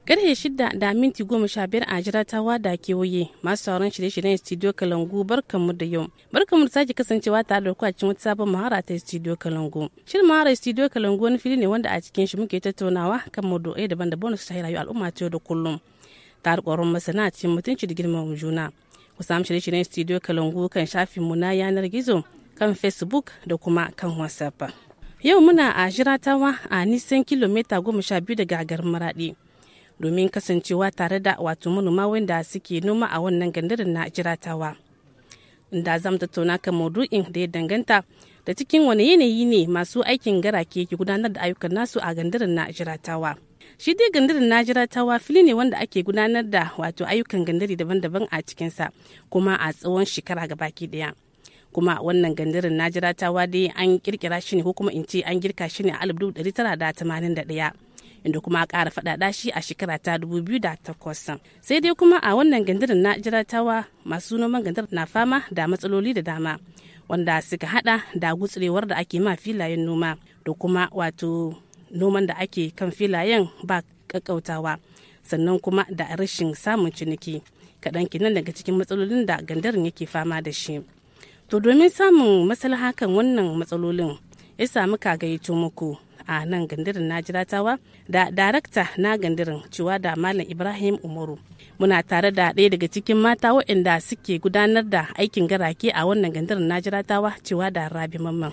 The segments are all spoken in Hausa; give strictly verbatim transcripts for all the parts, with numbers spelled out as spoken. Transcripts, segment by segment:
Karfe shida da minti goma sha biyar a jiratawa da kewaye masu sauran shirye-shiryen studio Kalangu barkanmu da yau. Barkanmu da sake kasancewa tare da kwacin wata sabon mahara ta studio Kalangu. Shirin mahara studio Kalangu wani fili ne wanda a cikin shi muke tattaunawa kan maudu'ai daban-daban da su shahi rayuwar al'umma ta yau da kullum. Tare ƙwaron masana cikin mutunci da girmama juna. Ku samu shirye-shiryen studio Kalangu kan shafinmu na yanar gizo, kan Facebook da kuma kan WhatsApp. Yau muna a jiratawa a nisan kilomita goma sha biyu daga garin Maraɗi. Domin kasancewa tare da wato manoma wanda suke noma a wannan gandarin na jiratawa inda zamu tattauna kan maudu'in da ya danganta da cikin wani yanayi ne masu aikin garake ke gudanar da ayyukan nasu a gandarin na jiratawa. Shi dai gandarin na jiratawa fili ne wanda ake gudanar da wato ayyukan gandari daban-daban a cikinsa kuma a tsawon shekara gabaki daya. Kuma wannan gandarin na jiratawa dai an kirkira shi ne ko kuma in ce an girka shi ne a alif dubu ɗari tara da tamanin da ɗaya. Inda kuma a ƙara faɗaɗa shi a shekara ta dubu biyu da takwas. Sai dai kuma a wannan gandarin na jiratawa masu noman gandar na fama da matsaloli da dama wanda suka hada da gutsurewar da ake ma filayen noma da kuma wato noman da ake kan filayen ba ƙaƙƙautawa sannan kuma da rashin samun ciniki kaɗan kinan daga cikin matsalolin da gandarin yake fama da shi. To domin samun maslaha kan wannan matsalolin ya samu kagayyato muku a nan gandarin na jiratawa da darakta na gandarin cewa da Malam Ibrahim Umaru. Muna tare da ɗaya daga cikin mata waɗanda suke gudanar da aikin garake a wannan gandarin na jiratawa cewa da Rabi Mamman.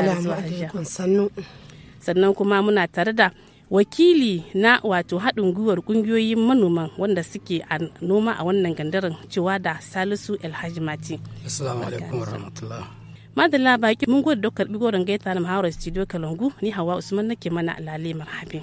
Sannan kuma muna tare da wakili na wato haɗin gwiwar ƙungiyoyin manoman wanda suke a noma a wannan gandarin cewa da Salisu Alhaji Mati. Assalamu alaikum warahmatullah. Madalla baki mun gode da karbi goron gaita na Mahawar Studio Kalangu ni Hawa Usman nake mana alale marhabin.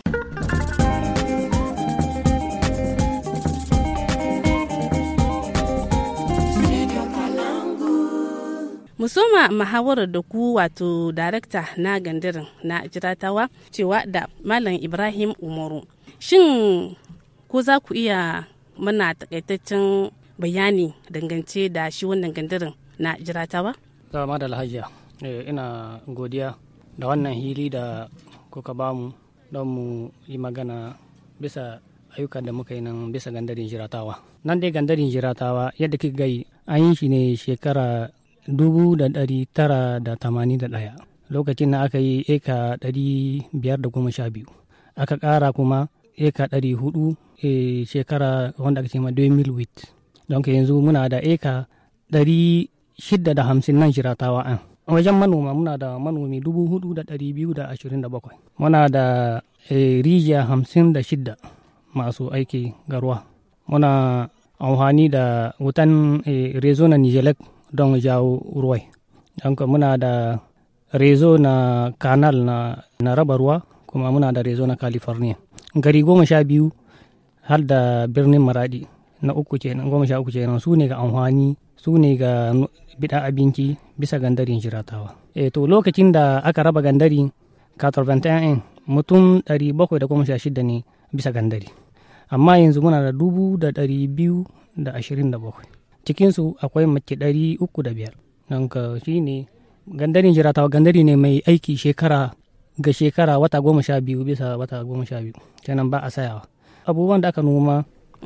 Musoma muhawarar da ku wato darakta na gandarin na jiratawa cewa da Malam Ibrahim Umaru. Shin ko za ku iya mana takaitaccen bayani dangance da shi wannan gandarin na jiratawa? Zama da alhajiya ina godiya da wannan hili da kuka bamu don mu yi magana bisa ayyukan da muka yi nan bisa gandarin jiratawa. Nan dai gandarin jiratawa yadda kika gai an yi shi ne shekara dubu da dari tara da tamanin da ɗaya lokacin na aka yi eka ɗari biyar da goma sha biyu aka ƙara kuma eka ɗari hudu e shekara wanda aka ce ma dubu biyu don ka yanzu muna da eka ɗari shidda da hamsin nan jiratawa an wajen manoma muna da manomi dubu hudu da ɗari biyu da ashirin da bakwai muna da e, rijiya hamsin da shidda masu aiki garuwa muna amfani da wutan e, rezo na nijelek don jawo ruwai don muna da rezo na kanal na, na raba ruwa kuma muna da rezo na california gari goma sha biyu har da birnin maradi na uku kenan goma sha uku kenan su ne ga amfani su ne ga bida abinci bisa gandarin jiratawa. E to lokacin da aka raba gandari katarbantan mutum ɗari bakwai da goma sha shida ne bisa gandari amma yanzu muna da dubu da ɗari biyu da ashirin da bakwai cikinsu akwai mace ɗari uku da biyar don ka shi ne gandarin jiratawa gandari ne mai aiki shekara ga shekara wata goma sha biyu bisa wata goma sha biyu kenan ba a sayawa abubuwan da aka noma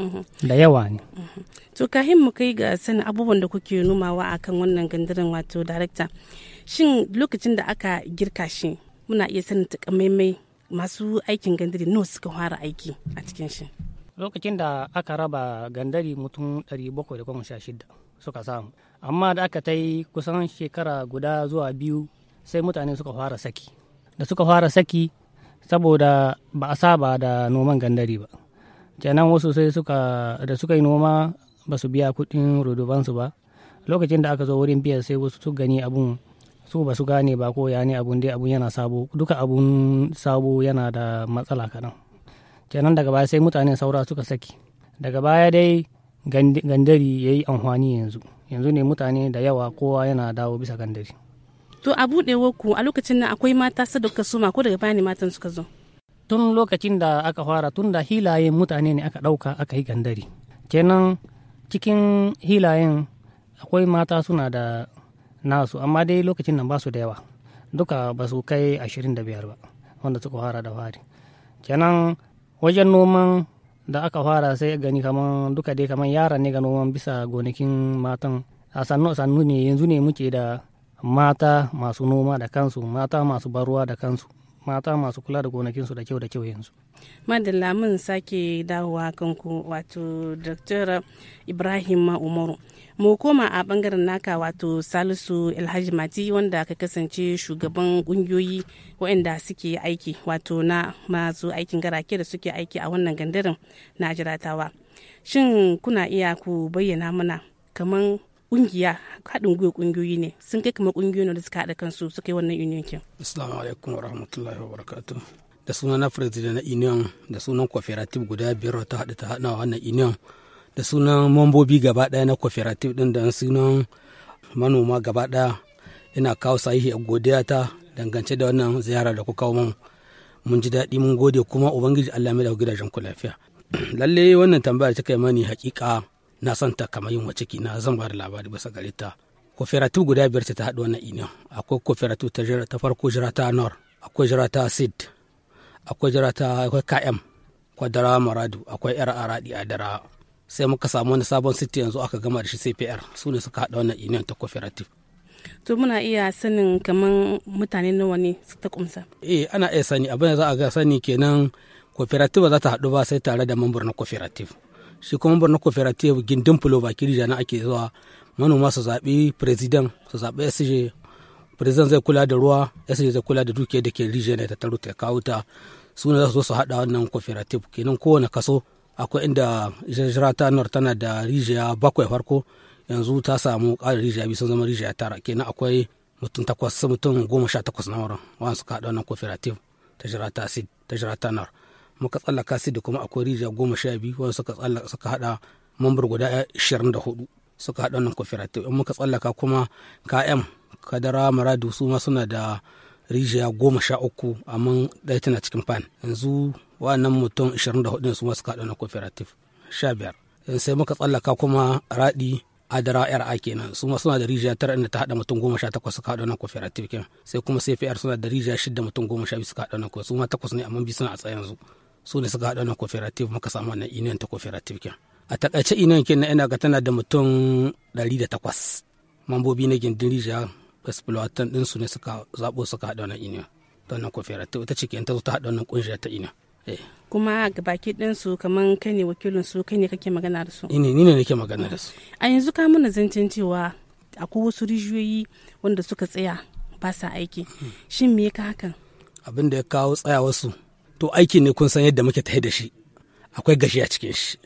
da yawa ne. To kahin mu kai ga sanin abubuwan da kuke nomawa akan wannan gandarin wato darakta shin lokacin da aka girka shi muna iya sanin takamaimai masu aikin gandari nawa suka fara aiki a cikin shi? Lokacin da aka raba gandari mutum ɗari bakwai da goma sha shida suka samu amma da aka ta yi kusan shekara guda zuwa biyu sai mutane suka fara saki da suka fara saki saboda ba a saba da noman gandari ba kenan wasu sai suka da suka yi noma ba su biya kuɗin rudubansu ba lokacin da aka zo wurin biya sai wasu su gani abun su ba su gane ba ko ya ne abun dai abun yana sabo duka abun sabo yana da matsala kaɗan kenan daga baya sai mutane saura suka saki daga baya dai gandari ya yi amfani yanzu yanzu ne mutane da yawa kowa yana dawo bisa gandari. To a buɗewar ku a lokacin nan akwai mata sadauka suma ko daga baya ne matan suka zo? Tun lokacin da aka fara tun da hilayen mutane ne aka ɗauka aka yi gandari kenan cikin hilayen akwai mata suna da nasu amma dai lokacin nan ba su da yawa duka ba su kai ashirin da biyar ba wanda suka fara da fari kenan wajen noman da aka fara sai gani kaman duka dai kaman yaran ne ga noman bisa gonakin matan. A sannu sannu ne yanzu ne muke da mata masu noma da kansu, mata masu barruwa da kansu, mata masu kula da gonakinsu da kyau da kyau yanzu. Madalla mun sake dawowa kanku wato Dr. Ibrahim Umaru. Mu koma a bangaren naka wato Salisu Alhaji Mati wanda ka kasance shugaban kungiyoyi waɗanda suke aiki wato na masu aikin garake da suke aiki a wannan gandarin na Jiratawa. Shin kuna iya ku bayyana mana kaman kungiya haɗin gwiwa kungiyoyi ne sun kai kamar kungiyoyi da suka haɗa kansu suka yi wannan union kin? Assalamu alaikum wa rahmatullahi wa barakatuh. Da sunan na president na union da sunan cooperative guda biyar ta haɗu ta haɗa wannan union da sunan mambobi gaba ɗaya na cooperative ɗin da sunan manoma gaba ɗaya ina kawo sahihi a godiya ta dangance da wannan ziyara da kuka kawo mun ji daɗi mun gode kuma ubangiji Allah mai da gidajen ku lafiya. Lalle wannan tambayar ta kai mani hakika na san ta kamar yin wace na zan ba da labari bisa gare ta. Cooperative guda biyar ta haɗu wannan union. Akwai cooperative ta ta farko Jirata Nord, akwai Jirata Sid, akwai Jirata akwai K M, Kwadara Maradu, akwai Yar Aradi Adara. Sai muka samu wani sabon city yanzu aka gama da shi C P R su ne suka haɗa wannan union ta cooperative. To muna iya sanin kaman mutane nawa ne su ta kumsa? Eh ana iya sani abin da za a ga sani kenan cooperative za ta haɗu ba sai tare da mambar na cooperative. Shi kuma mambar na cooperative gindin fulo ba kirija na ake zuwa manoma su zaɓi president su zaɓi S J, president zai kula da ruwa, S J zai kula da dukiyar da ke rijiya ne ta taro ta kawo ta, su ne za su zo su haɗa wannan cooperative. Kenan kowane kaso akwai inda Jirata Nord tana da rijiya bakwai farko, yanzu ta samu ƙarin rijiya biyu sun zama rijiya tara, kenan akwai mutum takwas mutum goma sha takwas na wurin wani suka haɗa wannan cooperative ta Jirata Sid ta Jirata Nord. Muka tsallaka Sid kuma akwai rijiya goma sha biyu wani suka tsallaka suka haɗa mambar guda ashirin da hudu suka haɗa wannan cooperative. In muka tsallaka kuma K M Kadara Maradu su ma suna da rijiya goma sha uku amma ɗaya tana cikin fan. Yanzu wannan mutum ashirin da hudu su ma suka haɗa wannan cooperative sha biyar. Sai muka tsallaka kuma Radi Adara R A kenan su ma suna da rijiya tara inda ta haɗa mutum goma sha takwas suka haɗa wannan cooperative kenan. Sai kuma C P R suna da rijiya shida mutum goma sha biyu suka haɗa wannan cooperative su ma takwas ne amma biyu suna a tsaye yanzu. Su ne suka haɗa wannan cooperative muka samu wannan union ta cooperative kenan. A takaice union kenan ina ga tana da mutum ɗari da takwas mambobi na gindin rijiya exploitant din su ne suka zaɓo suka haɗa wannan union ta wannan cooperative ita ce kenan ta zo ta haɗa wannan kungiya ta union. Kuma gabaki ɗin su kaman kai ne wakilin su kai ne kake magana da su? Ni ne nake magana da su. A yanzu ka mana zancen cewa akwai wasu rijiyoyi wanda suka tsaya ba sa aiki. Shin me ka hakan? Abin da ya kawo tsaya wasu to aiki ne kun san yadda muke tafi da shi akwai gajiya cikin shi.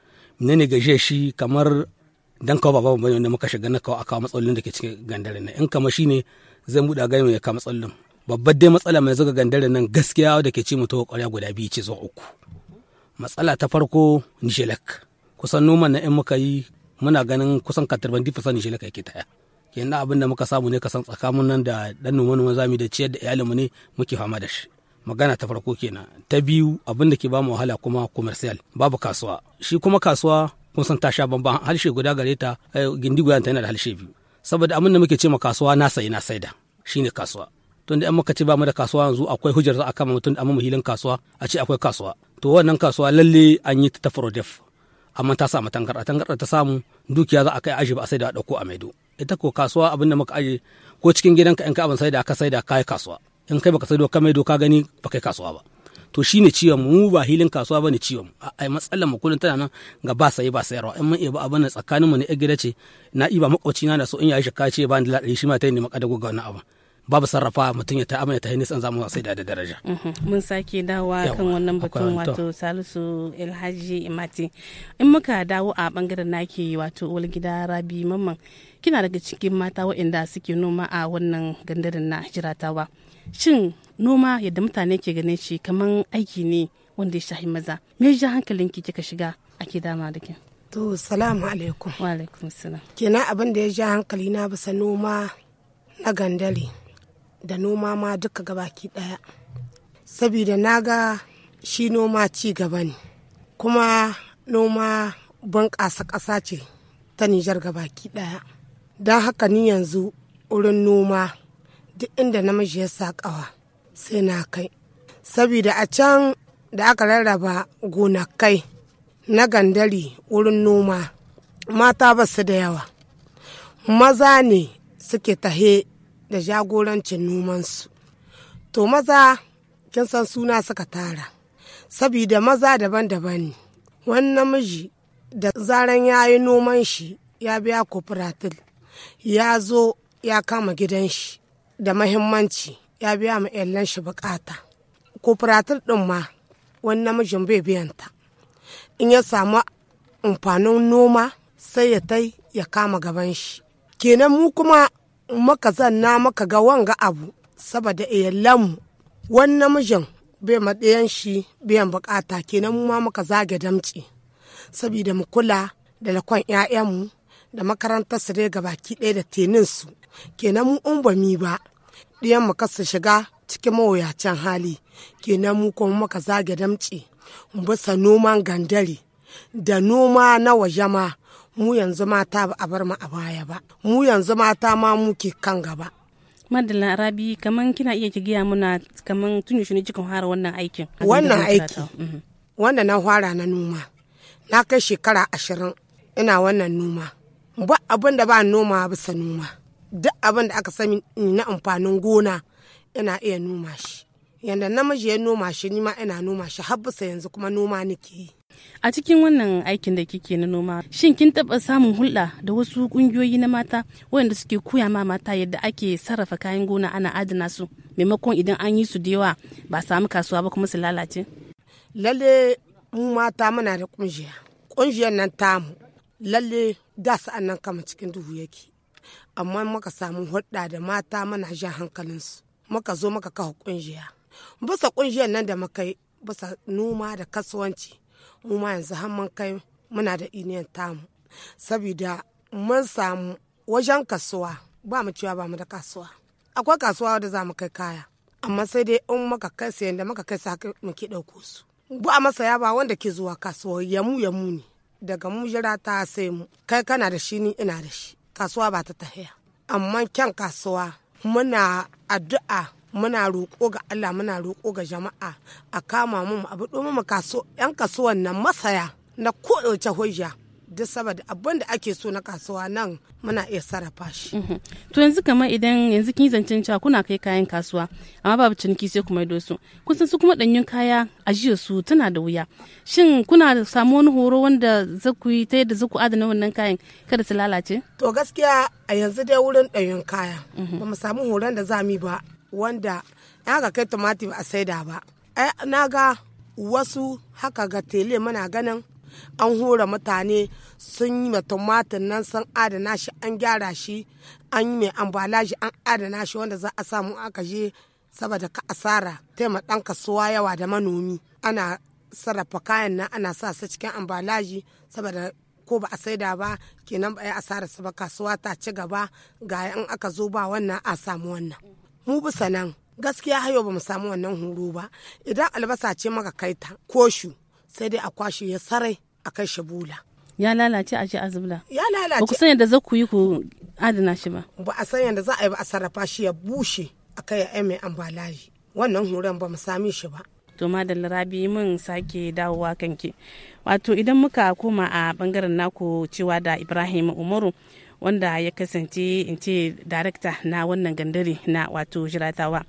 Ne ne gajiya shi kamar dan kawo babu bane wanda muka shiga na kawo aka matsalolin da ke cikin gandare nan in kama shine zai buɗa gani ya kawo matsalolin. Babbar dai matsala mai zuga gandare nan gaskiya da ke ci mutuwa ƙwarya guda biyu ce zuwa uku. Matsala ta farko Nijelek. Kusan noman na in muka yi muna ganin kusan katarban difa san Nijelek yake taya. Kenan abin da muka samu ne kasan tsakamun nan da dan noma noma zamu da ciyar da iyalinmu ne muke fama da shi. Magana ta farko kenan. Ta biyu abin da ke ba mu wahala kuma commercial babu kasuwa. Shi kuma kasuwa kun san ta sha bamban halshe guda gare ta gindi guda tana da halshe biyu. Saboda abin da muke ce ma kasuwa na sayi na saida shine kasuwa. Tun da muka ce ba mu da kasuwa yanzu akwai hujjar za a kama mutum amma muhilin kasuwa a ce akwai kasuwa. To wannan kasuwa lalle an yi ta Frodef amma ta samu tangarɗa tangarɗa ta samu dukiya za a kai aji ba a saida a ɗauko a maido. Ita ko kasuwa abin da muka aje ko cikin gidanka in ka abin saida ka saida kai kasuwa. In kai baka saido ka maido ka gani ba kai kasuwa ba. To shine ciwon mu ba hilin kasuwa bane ciwon ai matsalar mu kullun tana nan ga ba sai ba sayarwa in mun iya ba abin tsakanin mu ne a gida ce na iba makwabci na da so in ya shi ka ce ba ni ladari shi ma ta ne makadago ga wannan abu babu sarrafa mutum ya ta amana ta nisan zamu sai da daraja. Mun sake dawowa kan wannan batun wato Salisu Alhaji Imati. In muka dawo a bangaren naki wato uwar gida Rabi Mamman kina daga cikin mata waɗanda suke noma a wannan gandarin na Jiratawa. Shin noma yadda mutane ke ganin shi kaman aiki ne wanda ya shahi maza. Me ya hankalinki kika shiga ake dama da ke? To salamu alaikum. Wa alaikum salam. Kenan abin da ya ja hankali na bisa noma na gandare. Da noma ma duka gabaki daya saboda na ga shi noma ci gaba ne kuma noma bunƙasa ƙasa ce ta Nijar gabaki daya don haka ni yanzu wurin noma duk inda namiji ya sa ƙawa sai na kai saboda a can da aka rarraba gonakai na gandari wurin noma mata ba su da yawa, maza ne suke tahe da jagorancin nomansu. To maza kin san suna suka tara, sabida maza daban-daban ne. Wani namiji da zaran ya yi noman shi ya biya cooperative, ya zo ya kama gidan shi da mahimmanci, ya biya ma ƴallan shi bukata. Cooperative ɗin ma wani namijin bai biyanta, in ya samu amfanin noma sai ya tai ya kama gaban shi. Kenan mu kuma maka zanna maka ga wanga abu saboda iyalanmu, wani namijin bai maɗayan shi biyan bukata, kenan mu ma muka zage damci saboda mu kula da lakon ƴaƴanmu da makarantar su dai gabaki ɗaya da tenin su. Kenan mu in ba mi ba ɗiyan mu kasu shiga cikin mawuyacin hali, kenan mu kuma muka zage damci bisa noman gandari da noma na waje ma. Mu yanzu mata ba a bar mu a baya ba, mu yanzu mata ma muke kan gaba. Madalla Rabi, kaman kina iya ki gaya muna kaman tun yaushe ne kika fara wannan aikin? Wannan aiki wanda na fara na noma na kai shekara ashirin ina wannan noma. Ba abin da ba noma bisa noma, duk abin da aka sani na amfanin gona ina iya noma shi. Yanda namiji ya noma shi ni ma ina noma shi, har bisa yanzu kuma noma nake yi. A cikin wannan aikin da kike na noma, shin kin taɓa samun hulɗa da wasu ƙungiyoyi na mata waɗanda suke koya ma mata yadda ake sarrafa kayan gona ana adana su, maimakon idan an yi su da yawa ba samu kasuwa ba kuma su lalace? Lalle mu mata muna da ƙungiya, ƙungiyar nan tamu lalle da sa'an nan kama cikin duhu yake, amma muka samu hulɗa da mata muna jan hankalinsu, muka zo muka kawo ƙungiya. Bisa ƙungiyar nan da muka yi bisa noma da kasuwanci, mu ma yanzu har mun kai muna da iniyan tamu, saboda mun samu wajen kasuwa. Ba mu cewa ba mu da kasuwa, akwai kasuwa da za mu kai kaya, amma sai dai in muka kai sayan da muka kai sa muke ɗauko su. Ba a masaya ba wanda ke zuwa kasuwa yamu yamu ne, daga mu jira ta sai mu kai kana da shi ni ina da shi, kasuwa ba ta tahiya. Amma kyan kasuwa muna addu'a, muna roƙo ga Allah, muna roƙo ga jama'a a kama mu abu domin mu kaso yan kasuwan nan masaya na kowace hujja, duk saboda abin da ake so na kasuwa nan muna iya sarrafa shi. To yanzu kamar idan yanzu kin zancen cewa kuna kai kayan kasuwa amma babu ciniki sai kuma maido su, kun san su kuma ɗanyun kaya ajiyar su tana da wuya. Shin kuna samu wani horo wanda za ku yi ta yadda za ku adana wannan kayan kada su lalace? To gaskiya a yanzu dai wurin ɗanyun kaya ba mu samu horon da za mu yi ba, wanda ya ga kai tumati ba a saida ba. Ai na ga wasu haka ga tele muna ganin an hura mutane sun yi ma tumatin nan sun adana shi, an gyara shi, an yi mai ambalaji an adana shi wanda za a samu aka je saboda ka asara taima ɗan kasuwa yawa da manomi. Ana sarrafa kayan nan ana sa su cikin ambalaji saboda ko ba a saida ba kenan ba a yi asara su ba, kasuwa ta ci gaba, ga in aka zo ba wannan a samu wannan. Mu bisa nan gaskiya hayo ba mu samu wannan horo ba. Idan albasa ce maka kaita ko shu sai dai a kwashe ya sarai a kai shi bula. Ya lalace a ce azubla. Ya lalace. Ba ku san yadda za ku yi ku adana shi ba. Ba a san yadda za a yi ba a sarrafa shi ya bushe a kai ya mai ambalaji. Wannan horon ba mu sami shi ba. To madalla Rabi, mun sake dawowa kanki. Wato idan muka koma a bangaren naku cewa da Ibrahim Umaru wanda ya kasance in ce darakta na wannan gandari na wato jiratawa.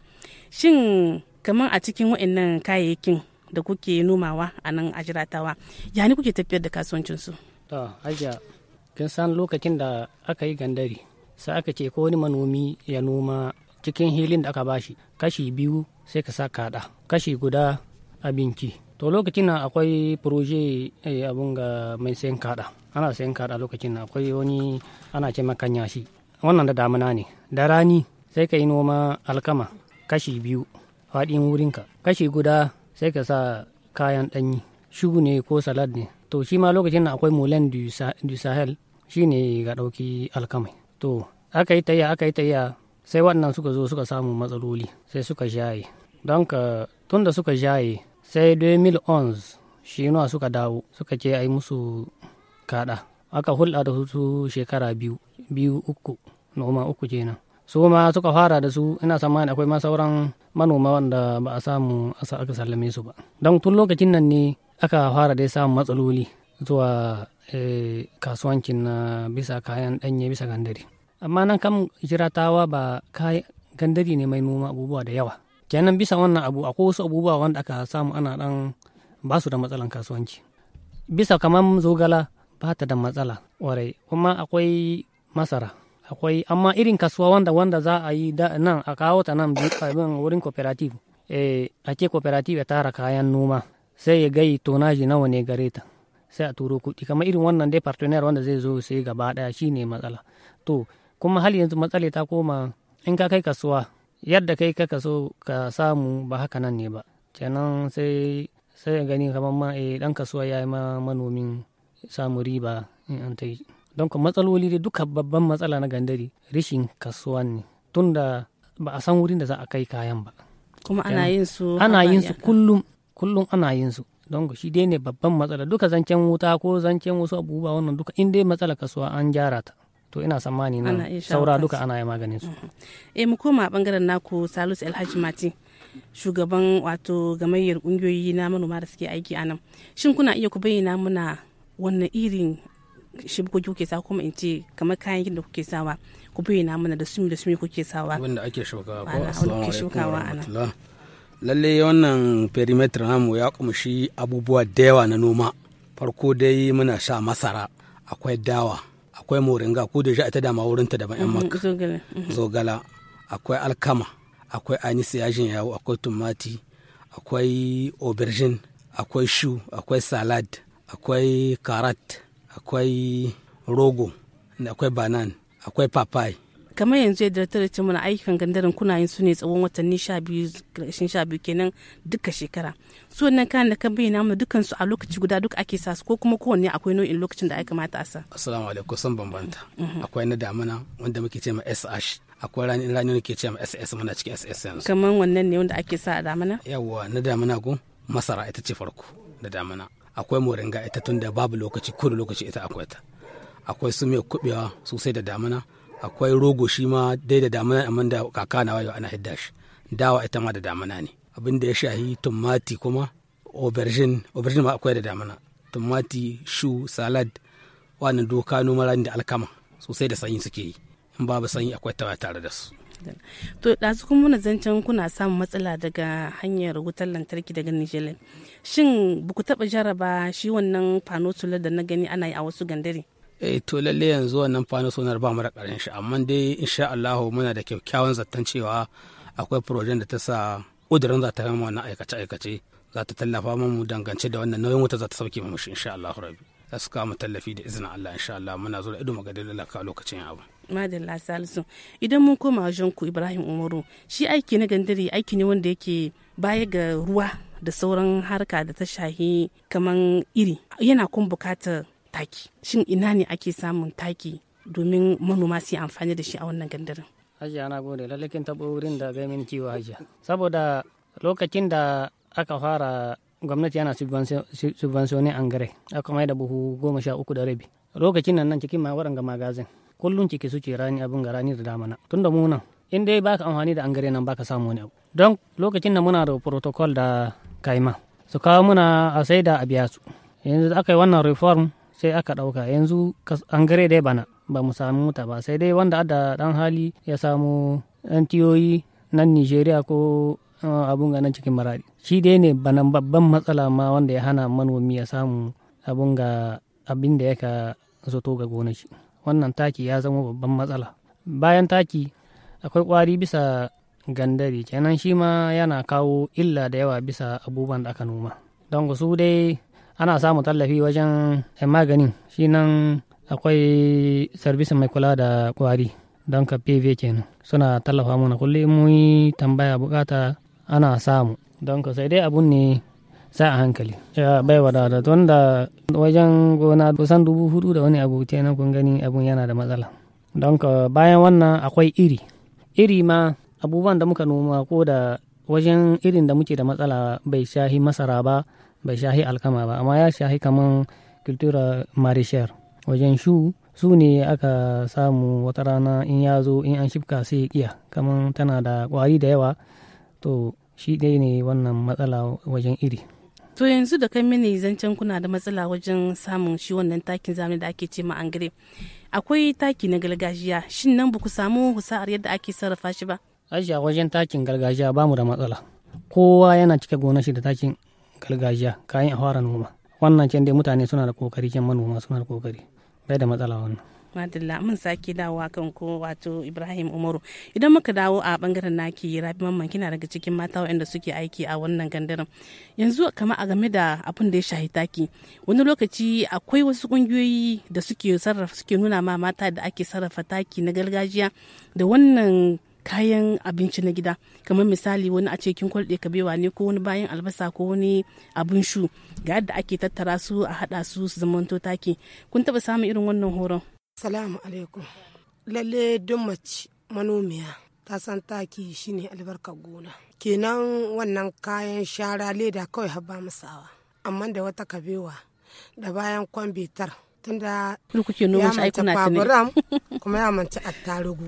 Shin kamar a cikin waɗannan kayayyakin da kuke nomawa a nan a jiratawa, ya ne kuke tafiyar da kasuwancinsu? To, hajiya, kin san lokacin da aka yi gandari, sai aka ce ko wani manomi ya noma cikin hilin da aka bashi, kashi biyu sai ka sa kaɗa, kashi guda abinci. To lokacin nan akwai proje eh, abun ga mai sayan kaɗa, ana sayan kaɗa lokacin nan akwai wani ana ce makanya shi. Wannan da damuna ne, da rani sai ka yi noma alkama kashi biyu faɗin wurinka, kashi guda sai ka sa kayan ɗanyi, shugu ne ko salad ne. To shi ma lokacin nan akwai moulin du sahel, shi ne ga ɗauki alkamai. To aka yi tayya aka yi tayya sai waɗannan suka zo suka samu matsaloli sai suka jaye. Don ka tun da suka jaye sai dubu biyu da onze shi nuwa suka dawo suka ce ai musu kaɗa. Aka hulɗa da su shekara biyu, biyu uku, noma uku kenan. Su ma suka fara da su, ina tsammani akwai ma sauran manoma wanda ba a samu aka sallame su ba. Don tun lokacin nan ne aka fara dai samun matsaloli zuwa eh, kasuwancin na bisa kayan ɗanye bisa gandari. Amma nan kam jiratawa ba kayan gandari ne mai noma abubuwa da yawa. Kenan bisa wannan abu akwai wasu abubuwa wanda aka samu ana ɗan ba su da matsalan kasuwanci. Bisa kamar zogala ba ta da matsala warai, kuma akwai masara. Akwai amma irin kasuwa wanda wanda za a yi nan a kawo ta nan wurin cooperative. Eh, a ce cooperative ya tara kayan noma sai ya gai tonaji nawa ne gare ta sai a turo kuɗi kamar irin wannan dai partenaire wanda zai zo sai gaba ɗaya shi ne matsala. To kuma hal yanzu matsala ta koma in ka kai kasuwa yadda kai ka kaso ka samu ba haka nan ne ba, kenan sai sai gani kamar ma eh, dan kasuwa ya yi ma manomin samu riba in an ta yi. Don ka matsaloli dai duka babban matsala na gandari rishin kasuwa ne tunda ba a san wurin da za a kai kayan ba. Kuma ana yin su ana yin su kullum kullum ana yin su don shi dai ne babban matsala. Duka zancen wuta ko zancen wasu abubuwa wannan duka in dai matsala kasuwa an gyara ta to ina tsammani na saura duka ana yi maganin su. Eh mu koma bangaren naku Salisu Alhaji Mati, shugaban wato gamayyar kungiyoyi na manoma da suke aiki a nan. Shin kuna iya ku bayyana muna wannan irin shibkoki kuke sawa kuma in ce kamar kayan da kuke sawa ku bayyana mana da sumi da sumi kuke sawa wanda ake shukawa ko assalamu alaikum warahmatullahi. Lalle wannan perimeter namu ya kumshi abubuwa da yawa na noma. Farko dai muna sha masara, akwai dawa, akwai moringa ko da shi ita dama wurin ta daban yan makka zogala, akwai alkama, akwai anise yajin yawo, akwai tumati, akwai aubergine, akwai shu, akwai salad, akwai karat, akwai rogo, akwai banan, akwai papai. Kamar yanzu yadda ta ce mana ayyukan gandarin kuna yin su ne tsawon watanni sha biyu ƙarshen sha biyu kenan duka shekara. Su wannan kayan da kan bayyana mana dukkan su a lokaci guda duka ake sa su ko kuma kowanne akwai nau'in lokacin da ya kamata a sa. Assalamu alaikum, sun bambanta. Akwai na damina wanda muke ce ma S H, akwai rani rani muke ce ma S S, muna cikin S S yanzu. Kamar wannan ne wanda ake sa a damina? Yawwa na damina ko masara ita ce farko da damina. Akwai moringa ita tun da babu lokaci ko da lokaci ita akwai ta. Akwai su mai kubewa sosai da damina. Akwai rogo shi ma dai da damina amma da kaka na wayo ana hidda shi. Dawa ita ma da damina ne. Abin da ya shahi tumati kuma aubergine, aubergine ma akwai da damina. Tumati, shu, salad, wannan doka noma rani da alkama sosai da sanyi suke yi. In babu sanyi akwai tawa tare da su. To ɗazu kuma muna zancen kuna samun matsala daga hanyar wutar lantarki daga Nijar. Shin ba ku taɓa jaraba shi wannan fano solar da na gani ana yi a wasu gandare? Eh to lalle yanzu wannan fano solar ba mu da ƙarin shi, amma dai insha Allah muna da kyakkyawan zaton cewa akwai projen da ta sa ƙudurin za ta yi wannan aikace-aikace za ta tallafa mu dangance da wannan nauyin wuta za ta sauke mu shi insha Allah rabbi. Za su kawo mu tallafi da izinin Allah insha Allah muna zo da ido magadin lalaka lokacin abu. Madalla Salisu, idan mun koma wajen ku Ibrahim Umaru, shi aiki na gandari aiki ne wanda yake baya ga ruwa da sauran harka da ta shahi kaman iri yana kun bukatar taki. Shin ina ne ake samun taki domin manoma su yi amfani da shi a wannan gandarin? Hajiya na gode, lalle kin taɓa wurin da gaimin kiwo hajiya. Saboda lokacin da aka fara gwamnati yana subventionin angare aka mai da buhu goma sha uku da rabi. Lokacin nan nan cikin ma waɗanga magazin kullum ciki suke rani abin ga rani da damana. Tun da mu nan in dai baka amfani da angare nan baka samu wani abu. Don lokacin da muna da protocol da kaima su kawo muna a sai da a biya su. Yanzu aka yi wannan reform sai aka ɗauka yanzu angare dai bana ba mu samu ta ba sai dai wanda ada dan hali ya samu ɗan tiyoyi nan Nigeria ko abun ga nan cikin Maradi. Shi dai ne banan babban matsala ma wanda ya hana manomi ya samu abun ga abin da yaka zato ga gonar shi. Wannan taki ya zama babban matsala. Bayan taki akwai kwari bisa gandari kenan shi ma yana kawo illa da yawa bisa abubuwan da aka noma. Don su dai ana samun tallafi wajen maganin shi nan akwai sarbisin mai kula da kwari don ka P V kenan suna tallafa mana kullum mun yi tambaya bukata ana samu don ka sai dai abun ne sai a hankali ya bai wadata wanda wajen gona kusan dubu hudu da wani abu kenan kun gani abun yana da matsala don ka bayan wannan akwai iri iri ma abubuwan da muka noma ko da wajen irin da muke da matsala bai shahi masara ba bai shahi alkama ba amma ya shahi kaman cultura maraîchère wajen shu su ne aka samu wata rana in ya zo in an shifka sai ya kiya kaman tana da kwari da yawa to shi dai ne wannan matsala wajen iri To yanzu da kai mini zancen kuna da matsala wajen samun shi wannan takin zamani da ake ce ma angare. Akwai taki na gargajiya, shin nan ba ku samu husa'ar yadda ake sarrafa shi ba? Aisha, wajen takin gargajiya ba mu da matsala. Kowa yana cike gonar shi da takin gargajiya kayan a fara noma. Wannan can dai mutane suna da kokari, can manoma suna da kokari. Bai da matsala wannan. Madalla, mun sake dawowa kan ko wato Ibrahim Umaru. Idan muka dawo a bangaren naki Rabi Mamman, kina daga cikin mata waɗanda suke aiki a wannan gandarin. Yanzu kama a game da abin da ya shahi taki, wani lokaci akwai wasu kungiyoyi da suke sarrafa suke nuna ma mata da ake sarrafa taki na gargajiya da wannan kayan abinci na gida, kamar misali wani a cikin kwalɗe kabewa ne ko wani bayan albasa ko wani abin shu, ga yadda ake tattara su a haɗa su su zamanto taki. Kun taɓa samun irin wannan horon? Salamu alaikum. Lalle duk mace manomiya ta san taki shine albarkar gona. Kenan wannan kayan shara leda kawai haba musawa. Amma da wata kabewa da bayan kwambetar tunda ya manta faburam kuma ya manta attarugu.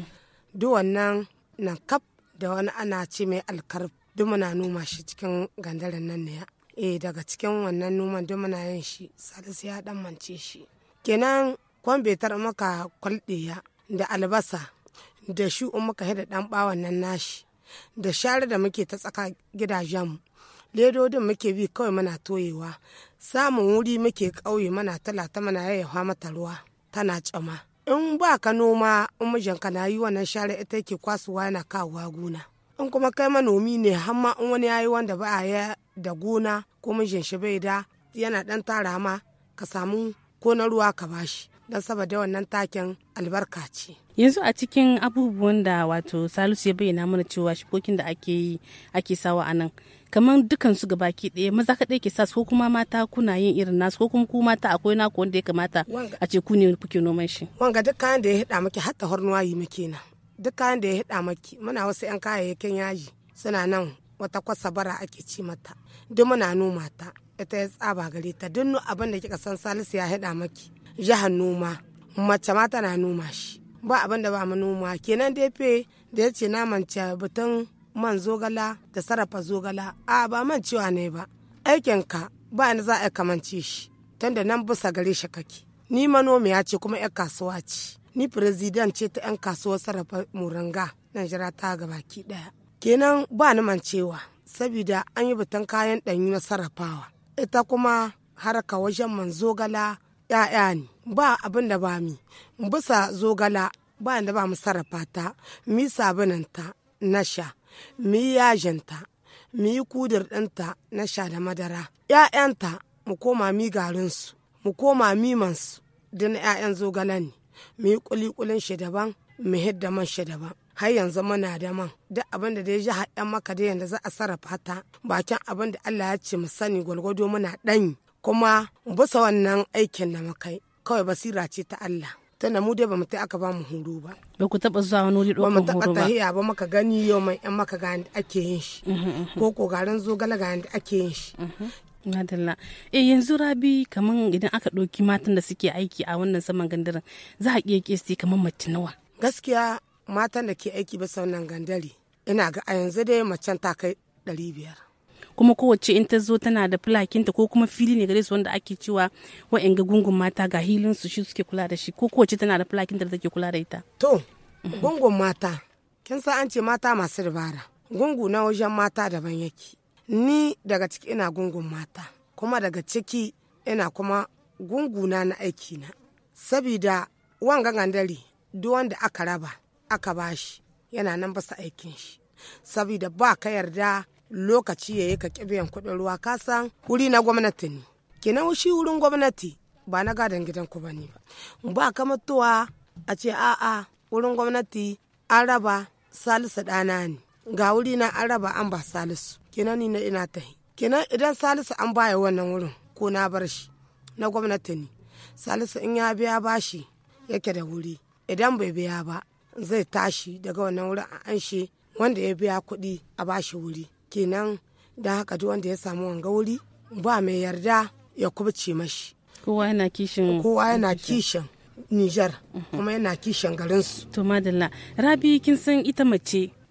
Duk wannan nan kaf da wani ana ce mai alkar duk muna noma shi cikin gandaren nan ne. Eh daga cikin wannan noman duk muna yin shi. Salisu ya dan mance shi. Kenan kwambetar maka kwalɗiya da albasa da shu in muka hida ɗan ɓawon nan nashi da share da muke ta tsaka gidajenmu ledodin muke bi kawai muna toyewa samun wuri muke ƙauye mana talata mana yayyafa mata ruwa tana tsama in ba ka noma in mijinka na yi wannan share ita yake kwasuwa yana kawowa gona in kuma kai manomi ne hamma in wani yayi wanda ba a da gona ko mijin shi bai da yana ɗan tara ma ka samu ko na ruwa ka bashi don saboda wannan takin albarka ce. Yanzu a cikin abubuwan da wato Salisu ya bayyana mana cewa shikokin da ake yi ake sawa a nan kamar dukan su gabaki ɗaya maza kaɗai ke sa ko kuma mata kuna yin irin nasu ko kuma ku mata akwai naku wanda ya kamata a ce ku ne kuke noman shi. Wanga duk kayan da ya hada maki hatta hornuwa yi muke nan duk kayan da ya hada maki muna wasu yan kayayyakin yaji suna nan wata kwasa bara ake ci mata duk muna noma ta ita ya tsaba gare ta duk abin da kika san Salisu ya hada maki jihar noma mace ma tana noma shi ba abin da ba mu noma kenan dai fe da ya ce na mance batun man zogala da sarrafa zogala a ba man cewa ne ba aikinka ba ni za a kamance shi tunda nan bisa gare shi kake ni manomiya ce kuma yar kasuwa ce ni president ce ta yan kasuwar sarrafa muranga nan jira ta gabaki daya kenan ba ni mancewa saboda an yi batun kayan ɗanyu na sarrafawa ita kuma haraka wajen man zogala ya'ya ne ba abin da ba mi bisa zogala ba da ba mu sarrafa ta mi sabuninta na sha mi yajinta mi kudur ɗinta na sha da madara ya'yanta mu koma mi garinsu mu koma mimansu da na ya'yan zogala ne mi kulikulin shi daban mu hidda man shi daban har yanzu muna da man duk abin da ya ji haɗin maka da yanda za a sarrafa ta bakin abin da Allah ya ce mu sani gwalgwado muna ɗanyi kuma bisa wannan aikin da mukai kawai basira ce ta Allah tunda mu dai bamu tai aka ba mu horo ba ba ku taba zuwa wani wuri ba mu ɗaukar horo taba ba tahiya ba maka gani yau mai yan maka ga yanda ake yin shi ko ko garin zogala ga yanda ake yin shi Madalla. Eh yanzu Rabi kaman idan aka ɗauki matan da suke aiki a wannan saman gandarin za a iya kesti kaman mace nawa. Gaskiya matan da ke aiki bisa wannan gandari ina ga a yanzu dai macen ta kai ɗari biyar. Kuma kowace in ta zo tana da fulakinta ko kuma fili ne gare su wanda ake cewa wa'in ga gungun mata ga hilin su shi suke kula da shi ko kowace tana da fulakinta da take kula da ita. To gungun mata kin san an ce mata masu dabara gungu na wajen mata daban yake. Ni daga ciki ina gungun mata kuma daga ciki ina kuma gunguna na aiki na sabida wanga gandari duk wanda aka raba aka bashi yana nan basa aikin shi sabida ba ka yarda lokaci yayi ka kibiyan kuɗin ruwa ka san wuri na gwamnati ne kenan shi wurin gwamnati ba na gadon gidan ku bane ba ba ka mutuwa a ce a'a wurin gwamnati an raba Salisu ɗana ne ga wuri na an raba an ba Salisu kenan ni na ina tahi kenan idan Salisu an baya wannan wurin ko na bar shi na gwamnati ne Salisu in ya biya bashi yake da wuri idan bai biya ba zai tashi daga wannan wurin a anshe wanda ya biya kuɗi a bashi wuri kenan da haka duk wanda ya samu wanga wuri ba mai yarda ya kubce mashi kowa yana kishin kowa yana kishin Nijar kuma yana kishin garinsu. To madalla Rabi kin san ita mace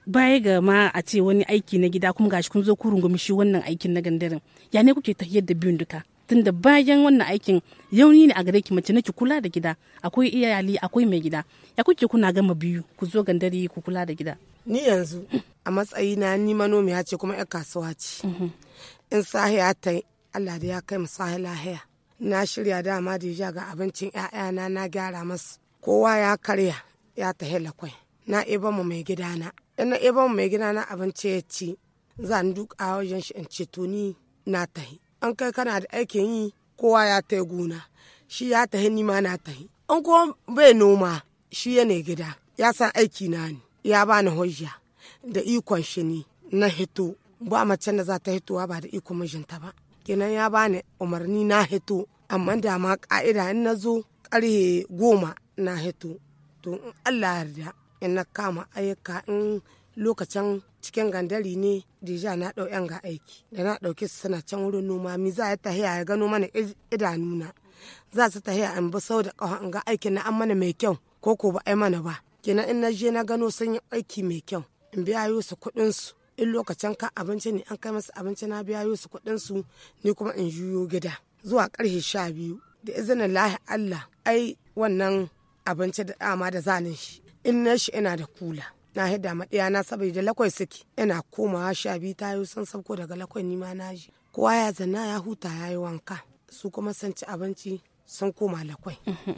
baya ga ma a ce wani aiki na gida kuma gashi kun zo ku rungumi shi wannan aikin na gandarin, ya ne kuke tafiyar da biyun duka? Tunda bayan wannan aikin yauni ne a gare ki mace nake kula da gida, akwai iyali akwai mai gida, ya kuke kuna gama biyu ku zo gandari ku kula da gida? Ni yanzu a matsayina ni manomiya ce kuma 'yar kasuwa ce. In sahiya ta Allah da ya kai mu sahi lahiya. Na shirya dama da ga abincin 'ya'yana na gyara masu. Kowa ya karya ya tahi lakwai. Na eba mu mai gidana. In na eba mu mai gidana abinci ya ci, zan duka wajen shi in ce to ni na tahi. An kai kana da aikin yi, kowa ya tahi gona. Shi ya tahi ni ma na tahi. An ko bai noma, shi ya ne gida. Ya san aiki na ne. Ya bani hujja da ikon shi ne na hito. Ba macen da za ta hitowa ba da ikon mijinta ba. Kenan ya bani umarni na hito. Amma da ma ka'ida in na zo karhe goma na hito. To in Allah yarda in na kama ayyuka in lokacin cikin gandari ne deja na ɗau yan ga aiki. Da na ɗauke su suna can wurin noma mi za ya tahiya ya gano mana idanuna. Za su tahiya in bi sau da ƙawa in ga aikin na an mana mai kyau ko ko ba ai mana ba. Kenan in na je na gano sun yi aiki mai kyau in biya su kuɗin su. In lokacin ka abinci ne an kai masa abinci na biya su kuɗin su ni kuma in juyo gida zuwa ƙarfe sha biyu da izinin lahi Allah ai wannan abinci da dama da zanin shi in na shi ina da kula na hidda ma na saboda lakwai suke ina komawa sha biyu ta yi sun sauko daga lakwai ni ma na ji kowa ya zanna ya huta ya yi wanka su kuma sun ci abinci sun koma lakwai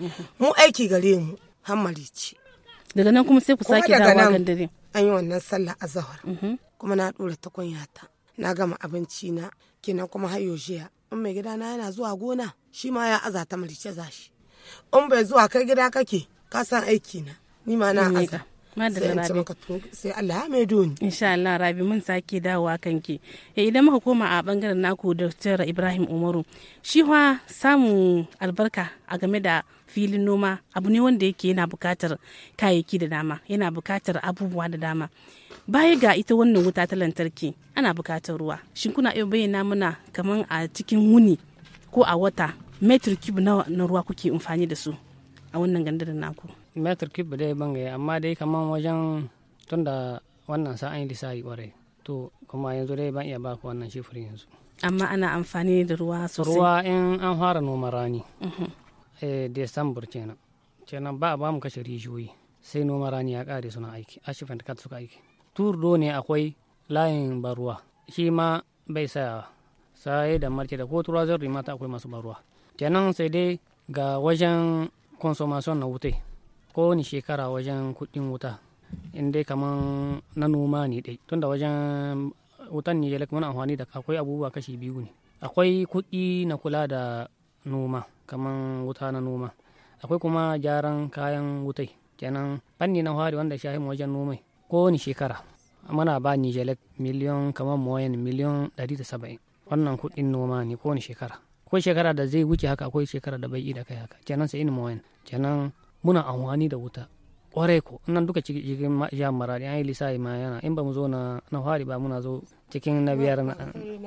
mu aiki gare mu hammari ci daga nan kuma sai ku sake dawowa gandare. An yi wannan sallah a zahar kuma na ɗora takwanyata na gama abinci na kenan kuma hayo jiya in mai gida na yana zuwa gona shi ma ya aza ta marice zashi in bai zuwa kai gida kake ka san aiki na ni ma na aza sai in ci maka to sai Allah ya mai doni insha Allah Rabi mun sake dawowa kanki. Idan muka koma a bangaren naku Dr. Ibrahim Umaru shi fa samun albarka a game da filin noma abu ne wanda yake yana bukatar kayayyaki da dama, yana bukatar abubuwa da dama. Baya ga ita wannan wuta ta lantarki ana bukatar ruwa. Shin kuna iya bayyana mana kaman a cikin wuni ko a wata metric cube na, na ruwa kuke amfani da su a wannan gandarin naku? Metric cube dai bangaye amma dai kaman wajen tunda wannan sa an yi lissafi kwarai to kuma yanzu dai ban iya baku wannan shifirin yanzu. Amma ana amfani da ruwa sosai. Ruwa in an fara noma rani. eh December kenan kenan ba ba mu kashe rijiyoyi sai noma rani ya kare suna aiki ashifan da suka aiki turdo ne akwai layin baruwa shi ma bai sayawa sai da marke da ko turazin rimata akwai masu baruwa kenan sai dai ga wajen consumption na wutai ko ni shekara wajen kuɗin wuta in dai kaman na noma ne dai tunda wajen wutan ne ya muna amfani da akwai abubuwa kashi biyu ne akwai kuɗi na kula da noma kaman wuta na noma akwai kuma gyaran kayan wutai kenan fanni na hari wanda shahin wajen noma ko ni shekara mana ba ni jelek miliyon kaman moyen miliyon ɗari da saba'in wannan kuɗin noma ne ko ni shekara ko shekara da zai wuce haka akwai shekara da bai yi da kai haka kenan sai ini moyen kenan muna amfani da wuta kwarai ko nan duka cikin jihar maradi an yi lissafi ma yana in ba mu zo na na hari ba muna zo cikin na biyar na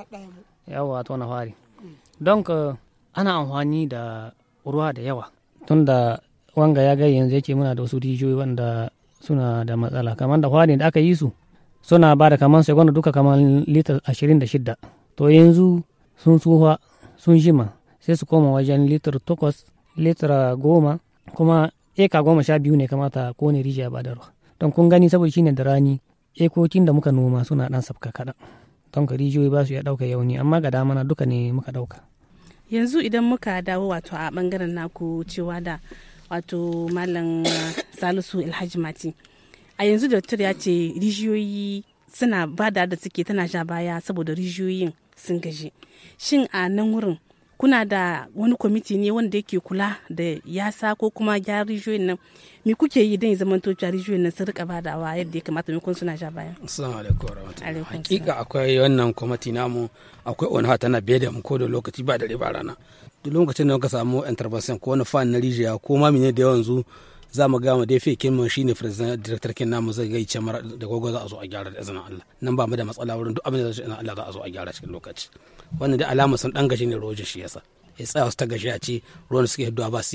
yawa to na hari don ka ana amfani da ruwa da yawa tunda wanga ya ga yanzu yake muna da wasu rijiyoyi wanda suna da matsala kamar da hwari da aka yi su suna ba da kamar sai duka kamar litar ashirin da shida to yanzu sun tsufa sun jima sai su koma wajen litar takwas litar goma kuma eka goma sha biyu ne kamata kone rijiya ba da ruwa don kun gani saboda shine da rani ekokin da muka noma suna dan sabka kaɗan don ka rijiyoyi ba su ya ɗauka yauni amma ga damana duka ne muka ɗauka. Yanzu idan muka dawo wato a bangaren naku cewa da wato malam Salisu Alhaji Mati a yanzu da ya ce rijiyoyi suna bada da suke tana sha baya saboda rijiyoyin sun gaji shin a nan wurin kuna da wani kwamiti ne wanda yake kula da yasa ko kuma gyara rijiyoyin nan me kuke yi don ya zama to rijiyoyin nan sun rika badawa yadda ya kamata me kun suna sha baya? Assalamu alaikum warahmatullahi. Hakika akwai wannan kwamiti namu akwai onha tana biye da mu ko da lokaci ba dare ba rana duk lokacin da muka samu intervention ko wani fan na rijiya ko ma mene da yanzu za mu ga mu dai fi kin shine president director kin namu zai ga ce mara da gogo za a zo a gyara da izinin Allah nan ba mu da matsala wurin duk abin da zai ina Allah za a zo a gyara cikin lokaci wannan da alama sun dan gashi ne roje shi yasa ya tsaya su ta gashi a ce ruwan suke hidduwa ba su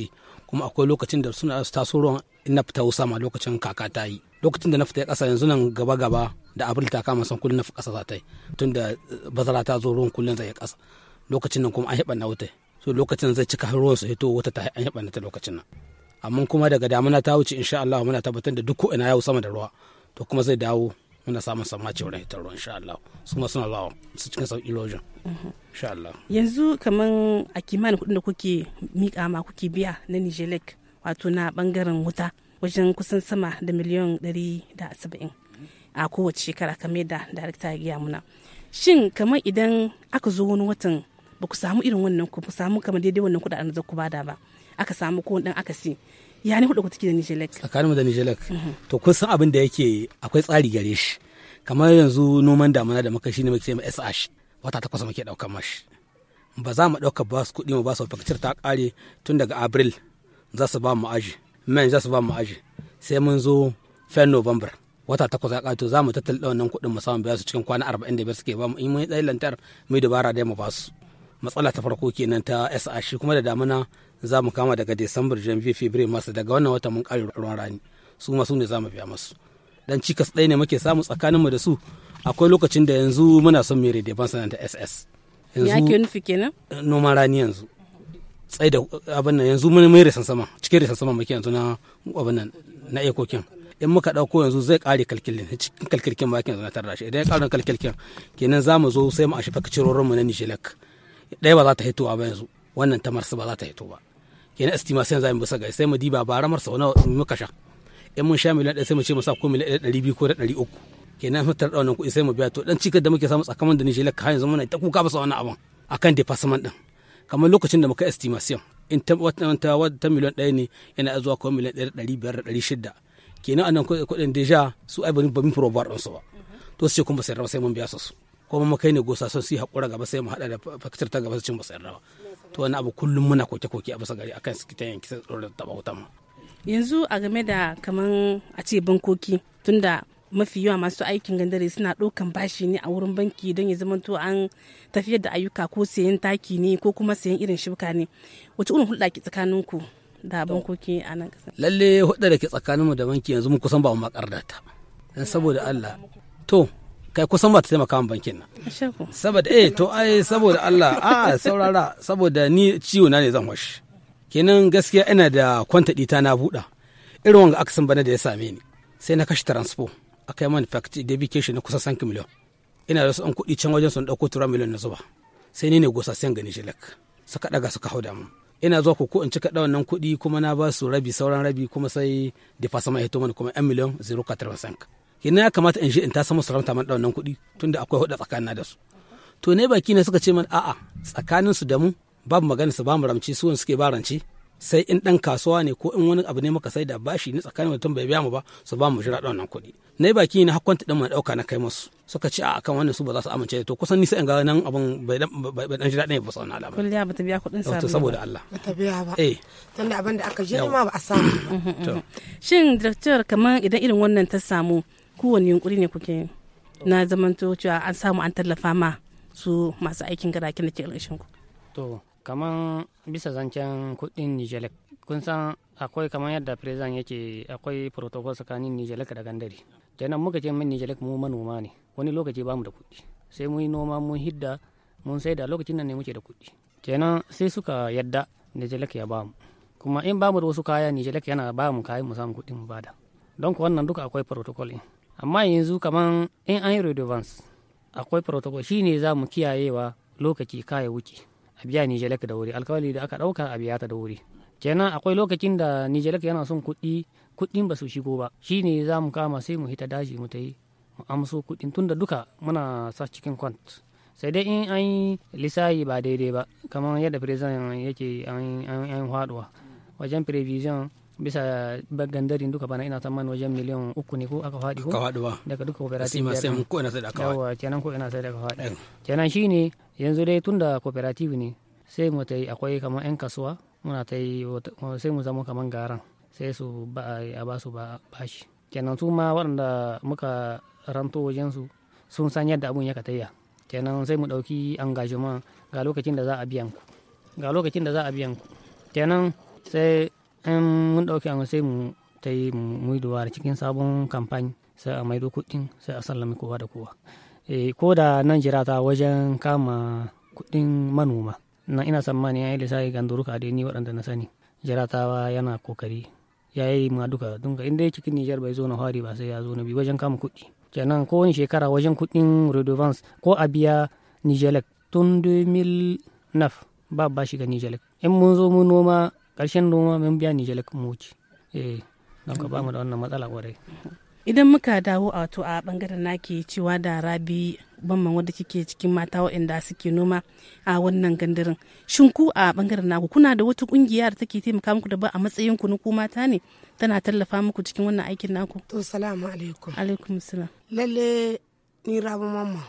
kuma akwai lokacin da suna taso ruwan in na fita sama lokacin kaka ta yi lokacin da na fita ƙasa yanzu nan gaba gaba da abril ta kama san kullum na fi ƙasa za ta yi tun da bazara ta zo ruwan kullum zai ƙasa lokacin nan kuma an haɓa na wuta so lokacin zai cika ruwan su hito wata ta an haɓa na ta lokacin nan amma kuma daga damuna ta wuce insha Allah muna tabbatar da duk ko ina yawo sama da ruwa to kuma zai dawo muna samun sammaci wurin hitar ruwa insha Allah su kuma suna zuwa su cikin sauƙi lojin insha Allah yanzu kaman a kimanin kuɗin da kuke miƙa ma kuke biya na Nijelek wato na bangaren wuta wajen kusan sama da miliyan ɗari da saba'in a kowace shekara kamar da darakta ya gaya muna shin kamar idan aka zo wani watan ba ku samu irin wannan ku samu kamar daidai wannan kuɗaɗen da ku bada ba aka samu ko dan aka si ya ne hudu ku take da Nijelek tsakaninmu da Nijelek to kun san abin da yake akwai tsari gare shi kamar yanzu noman damuna da muka shi ne muke ce ma S H wata takwas muke daukar mashi ba za mu dauka ba su kuɗi mu ba su fakcir ta kare tun daga April za su ba mu aji men za su ba mu aji sai mun zo fen November wata takwas ya kato za mu tattala wannan kuɗin mu samu biya su cikin kwana arba'in da biyar suke ba mu in mun tsayi lantar mu dabara da mu ba su matsala ta farko kenan ta S H kuma da damuna za mu kama daga December Janvier February masu daga wannan wata mun kare ruwan rani su ma su ne za mu biya masu dan cikas ɗaya ne muke samu tsakaninmu da su akwai lokacin da yanzu muna son mere da ban sanan ta S S yanzu ya ke nufi kenan noman rani yanzu tsai da abin nan yanzu mun mai resan sama cikin resan sama muke yanzu na abin nan na ekokin in muka dauko yanzu zai kare kalkilin cikin kalkilkin ba yanzu na tarra shi idan ya kare kalkilkin kenan za mu zo sai mu ashi fakcirorin mu na Nijelek ɗaya ba za ta hito ba yanzu wannan ta marsa ba za ta hito ba kenan estimation za mu bisa ga sai mu diba ba ramar sau nawa muka sha in mun sha miliyan ɗaya sai mu ce mu sa ko miliyan ɗari biyu ko da ɗari uku kenan fitar da wannan kuɗi sai mu biya to dan cikar da muke samu tsakanin da Nijelek har yanzu muna ta kuka basa wannan abun akan department din kamar lokacin da muka estimation in ta wata ta miliyan ɗaya ne yana zuwa ko miliyan ɗaya da ɗari biyar da ɗari shida kenan anan kuɗin deja su ai ba mu probar ɗin su ba to su ce kuma sai rawa sai mun biya su su kuma mu kai ne gosa son su haƙura gaba sai mu haɗa da fakitar ta gaba su cin ba sai rawa to wani abu kullum muna koke-koke a bisa gari akan su ta yanki sai tsoron taɓa wutan mu yanzu a game da kaman a ce bankoki tunda mafi yawa masu aikin gandare suna ɗaukan bashi ne a wurin banki don ya zamanto an tafiyar da ayyuka ko sayan taki ne ko kuma sayan irin shuka ne wace irin hulɗa ke tsakaninku da bankoki a nan ƙasa lalle hulɗa da ke tsakaninmu da banki yanzu mun kusan ba mu makar da ta dan saboda Allah to kai kusan ba ta taimaka min bankin nan saboda eh to ai saboda Allah a saurara saboda ni ciwo na ne zan washi kenan gaskiya ina da kwanta ɗita na buɗa irin wanga aksan bana da ya same ni sai na kashe transpo aka yi mani fact dedication na kusa sanki miliyan ina da su an kuɗi can wajen sun ɗauko tura miliyan na zuba sai ni ne gosa sai gani Nijelek suka ɗaga suka hau da mu ina zuwa ko in cika da wannan kuɗi kuma na ba su rabi sauran rabi kuma sai da fasa mai hito mana kuma yan miliyan zero katarwa sanka kenan ya kamata in je in ta samu sarauta man da wannan kuɗi tunda akwai huɗa tsakanin da su to ne baki ne suka ce man a'a tsakanin su da mu babu magana su ba mu ramci su suke ba rance sai in dan kasuwa ne ko in wani abu ne muka sai da bashi ne tsakanin mutum bai biya mu ba su ba mu jira da wannan kuɗi ne baki ne hakkanta din mu dauka na kai musu suka ce a kan wannan su ba za su amince da to kusan ni sai in ga nan abun bai dan jira ɗaya ba sau na alama kulliya ba ta biya kuɗin sa saboda Allah ba ta biya ba eh tunda abin da aka je ma ba a samu to shin director kamar idan irin wannan ta samu kowane yunkuri ne kuke na zamanto cewa an samu an tallafa ma su masu aikin garakin da ke ƙarshen ku to kaman bisa zancen kudin Nijelek kun san akwai kamar yadda president yake akwai protocol tsakanin Nijelek da gandari kenan muka ce min Nijelek mu manoma ne wani lokaci bamu da kuɗi sai mun yi noma mun hidda mun sai da lokacin nan ne muke da kuɗi kenan sai suka yadda Nijelek ya bamu kuma in bamu da wasu kaya Nijelek yana bamu kayan mu samu kuɗin mu bada don ku wannan duka akwai protocol in amma yanzu kaman in an yi redevance akwai protocol shine za mu kiyayewa lokaci kaya wuce a biya Nijelek da wuri alkawali da aka dauka a biya ta da wuri kenan akwai lokacin da Nijelek yana son kuɗi kuɗin ba su shigo ba shine za mu kama sai mu hita daji mu ta yi mu amso kuɗin tunda duka muna sa cikin kwant sai dai in an yi lissayi ba daidai ba kamar yadda president yake an haɗuwa wajen prevision bisa gandarin duka bana ina tsammanin wajen miliyan uku ne ko aka faɗi ko daga duka cooperative biyar ko ina sai da aka yawa kenan ko ina sai da aka faɗi kenan shine yanzu dai tunda cooperative ne sai mu ta yi akwai kamar yan kasuwa muna ta yi sai mu zama kamar garan sai su ba a ba su ba bashi kenan su ma waɗanda muka ranto wajen su sun san yadda abun ya katayya kenan sai mu ɗauki engagement ga lokacin da za a biyan ku ga lokacin da za a biyan ku kenan sai in mun ɗauki an sai mu ta yi mu yi duwara cikin sabon kamfani sai a maido kuɗin sai a sallami kowa da kowa. E, ko da nan jira ta wajen kama kuɗin manoma na ina tsammani ya yi lissafi ganduruka da ni waɗanda na sani jiratawa yana kokari ya yi ma duka dunga inda cikin Nijar bai zo na hari ba sai ya zo na bi wajen kama kuɗi kenan kowane shekara wajen kuɗin redovance ko a biya Nijelek tun dubu biyu da tara ba ba shi ga Nijelek in mun zo mun noma ƙarshen noma mun biya Nijelek mu wuce eh don ka ba mu da wannan matsala kwarai. Idan muka dawo a wato a bangaren nake cewa da Rabi Bamman wadda kike cikin mata waɗanda suke noma a wannan gandarin, shin ku a bangaren naku kuna da wata kungiya da take taimaka muku da ba a matsayin ku na ku mata ne tana tallafa muku cikin wannan aikin naku? To salamu alaikum. Alaikum salam. Lalle ni Rabi Bamman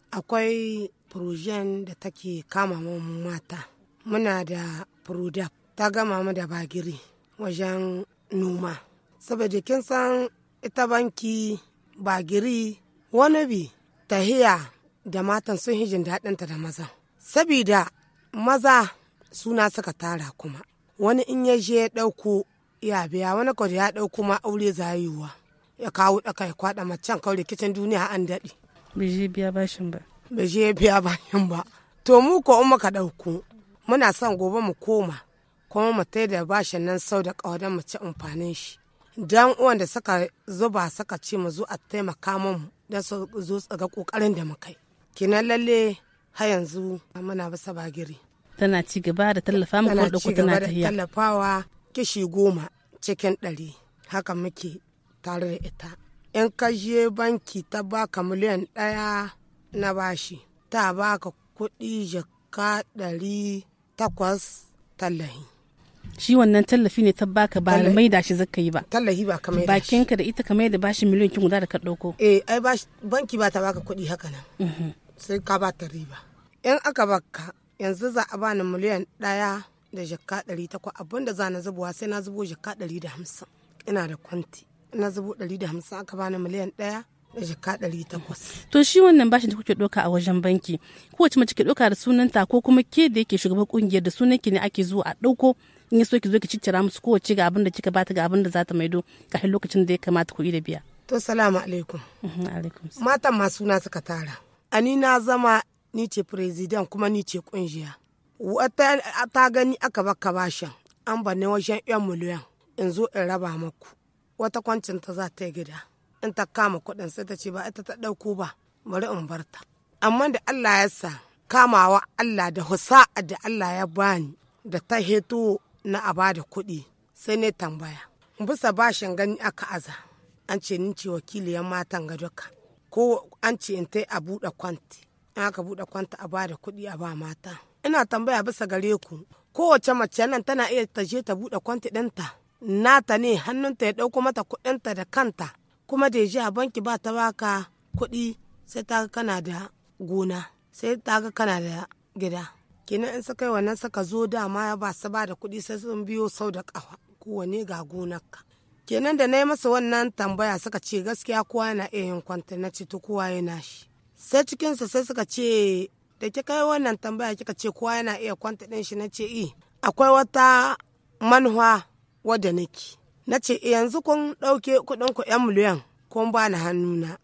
akwai projen da take kama mu mata. Muna da product ta gama mu da bagiri wajen noma. Saboda kin san ita banki bagiri wani bi tahiya da matan sun hijin daɗinta da maza. Sabida maza suna suka tara kuma. Wani in ya je ya ɗauko ya biya wani kawai ya ɗauko ma aure zayuwa. Ya kawo ɗaka ya kwaɗa macen kawai rikicin duniya an daɗe. Bai je biya bashin ba. Bai je biya bashin ba. To mu ko in muka ɗauko muna son gobe mu koma kuma mu tai da bashin nan sau da ƙawadan mu ci amfanin shi. Dan uwan da suka zuba suka ce mu zo a taimaka mu don su zo su ga kokarin da muka yi. Kinan lalle har yanzu muna bisa bagiri. Tana ci gaba da tallafa muku da ku tana tahiya. Tana tallafawa kishi goma cikin ɗari haka muke tare da ita. In ka je banki ta baka miliyan ɗaya na bashi ta baka kuɗi jaka ɗari takwas tallahi. Shi wannan tallafi ne ta baka ba da maida shi zaka yi ba. Tallafi ba ka maida shi. Bakinka da ita ka maida bashi miliyan kin guda da ka dauko. Eh ai banki ba ta baka kuɗi haka nan. Sai ka ba ta riba. In aka baka yanzu za a bani miliyan ɗaya da jaka ɗari takwas abinda za na zubowa sai na zubo jaka ɗari da hamsin. Ina da kwanti. Ina zubo ɗari da hamsin aka bani miliyan ɗaya da jaka ɗari takwas. To shi wannan bashin da kuke ɗauka a wajen banki kowace mace ke ɗauka da sunanta ko kuma ke da yake shugaban kungiyar da sunan ki ne ake zuwa a ɗauko in so ki zo ki ciccira musu kowace ga abin da kika bata ga abin da za ta maido kafin lokacin da ya kamata ku yi da biya. To salamu alaikum. Alaikum. Matan masu na suka tara. Ani na zama ni ce president kuma ni ce kungiya. Wata ta gani aka baka bashin an bane wajen yan miliyan in zo in raba maku. Wata kwancin ta za ta yi gida. In ta kama kuɗin sai ta ce ba ita ta ɗauko ba bari in barta. Amma da Allah ya sa kamawa Allah da husa'a da Allah ya bani da ta heto na a bada kuɗi sai ne tambaya bisa bashin gani aka aza an ce ni ce wakiliyar matan ga duka ko an ce in tai a buɗe kwanti in aka buɗe kwanti a bada kuɗi a ba mata ina tambaya bisa gare ku kowace mace nan tana iya ta je ta buɗe kwanti ɗinta nata ne hannunta ya ɗauko mata kuɗinta da kanta kuma da ya a banki ba ta baka kuɗi sai ta ga kana da gona sai ta ga kana da gida kenan in suka yi wannan suka zo dama ya ba su ba da kuɗi sai sun biyo sau da ƙafa kowane ga gonarka kenan da na yi masa wannan tambaya suka ce gaskiya kowa yana iya yin kwanta na ce to kowa yana shi sai cikinsa sai suka ce da kika yi wannan tambaya kika ce kowa yana iya kwanta ɗin shi na ce i akwai wata manuwa wadda nake na ce yanzu kun ɗauke kuɗin ku yan miliyan kun ba ni hannuna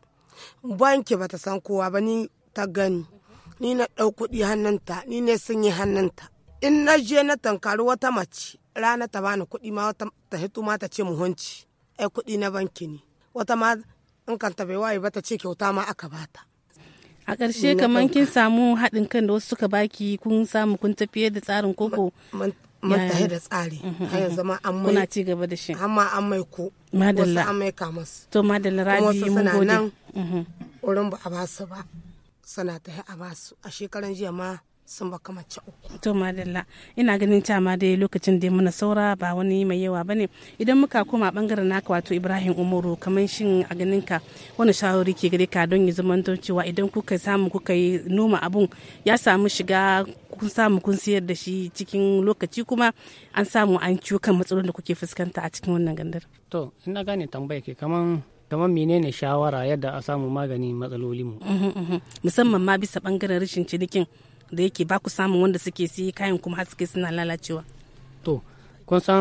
banki bata san kowa ba ni ta gani ni na ɗau kuɗi hannunta ni ne sun yi hannunta in na je na tankari wata mace rana ta bani kuɗi ma wata ta hito ma ta ce muhunci ai kuɗi na banki ne wata ma in kan ta bai waye ba ta ce kyauta ma aka bata. A ƙarshe kamar kin samu haɗin kan da wasu suka baki kun samu kun tafiyar da tsarin koko. Mun tafi da tsari har yanzu ma an mai kuna ci gaba da shi amma an mai ko madalla wasu an mai kamas to madalla Rabi mun gode nan wurin ba a basu ba suna ta a basu a shekaran jiya ma sun baka mace uku. To madalla ina ganin ma dai lokacin da muna saura ba wani mai yawa bane idan muka koma bangaren naka wato Ibrahim Umaru kamar shin a ganin ka wani shawari ke gare ka don ya zama cewa idan kuka samu kuka yi noma abun ya samu shiga kun samu kun siyar da shi cikin lokaci kuma an samu an ciwo kan matsalolin da kuke fuskanta a cikin wannan gandar. To ina gane tambaya ke kaman kamar menene shawara yadda a samu magani matsalolin mu musamman ma bisa bangaren rashin cinikin da yake ba ku samun wanda suke siyi kayan kuma har suke suna lalacewa. To kun san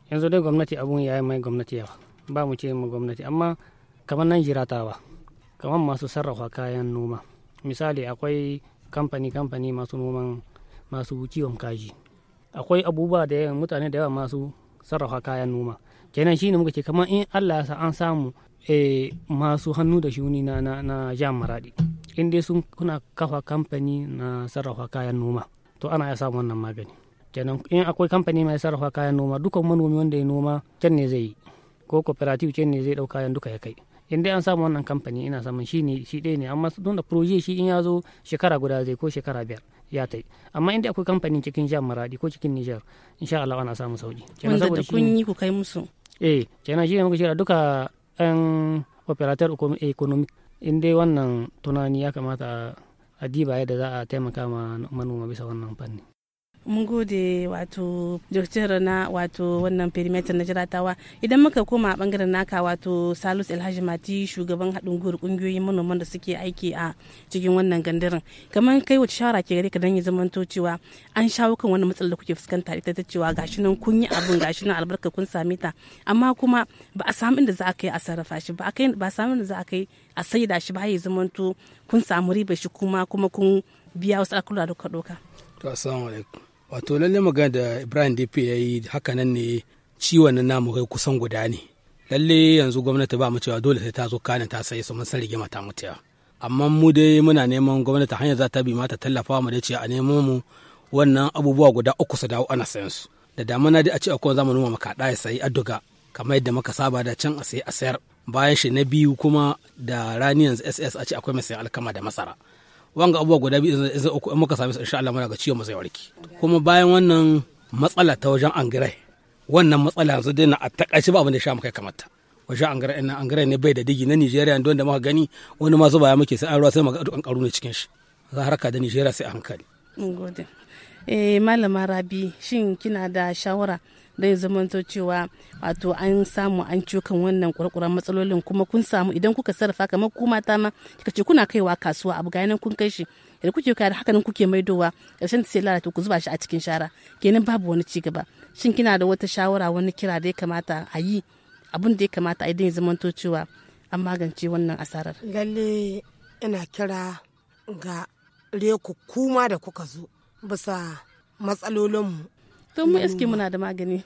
yanzu dai gwamnati abun ya yi mai gwamnati yawa ba mu ce mu gwamnati amma kamar nan jiratawa kamar masu sarrafa kayan noma misali akwai kamfani kamfani masu noman masu kiwon kaji akwai abubuwa da yawa mutane da yawa masu sarrafa kayan noma kenan shine muka ce kamar in Allah ya sa an samu e, masu hannu da shuni na na, na jam maradi in dai sun kuna kafa kamfani na sarrafa kayan noma to ana ya samu wannan magani kenan in akwai kamfani mai sarrafa kayan noma dukan manomi wanda ya noma can ne zai yi ko cooperative can ne zai dau kayan duka ya kai in dai an samu wannan kamfani ina saman shi ne shi ɗaya ne amma don da proje shi in ya zo shekara guda zai ko shekara biyar ya tai amma in dai akwai kamfani cikin jam maradi ko cikin Niger insha Allah ana samu sauki kenan saboda kun yi ku kai musu eh kenan shi ne muka shirya duka ɗan operator economic in dai wannan tunani ya kamata a diba yadda za a taimaka ma manoma bisa wannan fanni. Mun gode wato doktor na wato wannan perimeter na jiratawa idan muka koma a bangaren naka wato Salus Alhaji Mati shugaban haɗin gwiwar kungiyoyin manoman da suke aiki a cikin wannan gandarin kamar kai wace shawara ke gare ka dan ya zamanto cewa an shawo kan wannan matsalar da kuke fuskanta ita ta cewa gashi nan kun yi abun gashi nan albarka kun same ta amma kuma ba a samu inda za a kai a sarrafa shi ba a ba samu inda za a kai a saida shi ba ya zamanto kun samu riba shi kuma kuma kun biya wasu alkula da kuka doka. To assalamu alaikum. Wato lalle magana da Ibrahim D P ya yi hakanan ne ciwon nan namu kai kusan guda ne. Lalle yanzu gwamnati ba mu cewa dole sai ta zo kanin ta sai su mun san rigima ta mutuwa. Amma mu dai muna neman gwamnati hanyar za ta bi mata tallafa mu da ce a nemo mu wannan abubuwa guda uku su dawo ana sayan su. Da damana dai a ce akwai zamu noma makaɗa ya sayi adduga kamar yadda muka saba da can a sayi a sayar. Bayan shi na biyu kuma da rani yanzu S S a ce akwai mai sayan alkama da masara. Wanga abubuwa guda biyu in uku in muka same su insha Allah muna ga ciwon mu zai warke kuma bayan wannan matsala ta wajen angare wannan matsala yanzu dai na a takaice ba abin da sha muka kamata wajen angare ina angare ne bai da digi na Nigeria don da muka gani wani ma zuba ya muke sai an ruwa sai muga an karu ne cikin shi za haraka da Nigeria sai a hankali. Mun gode. Eh malama Rabi shin kina da shawara da ya zamanto cewa wato an samu an cokan wannan kurkuren matsalolin kuma kun samu idan kuka sarrafa kamar ku mata ma kika ce kuna kaiwa kasuwa abu ga nan kun kai shi idan kuke kai da haka nan kuke maidowa karshen sai lalata ku zuba shi a cikin shara kenan babu wani ci gaba shin kina da wata shawara wani kira da ya kamata a yi abin da ya kamata a idan ya zamanto cewa an magance wannan asarar. Lalle ina kira ga reku kuma da kuka zo bisa matsalolinmu. To mu iske muna da magani.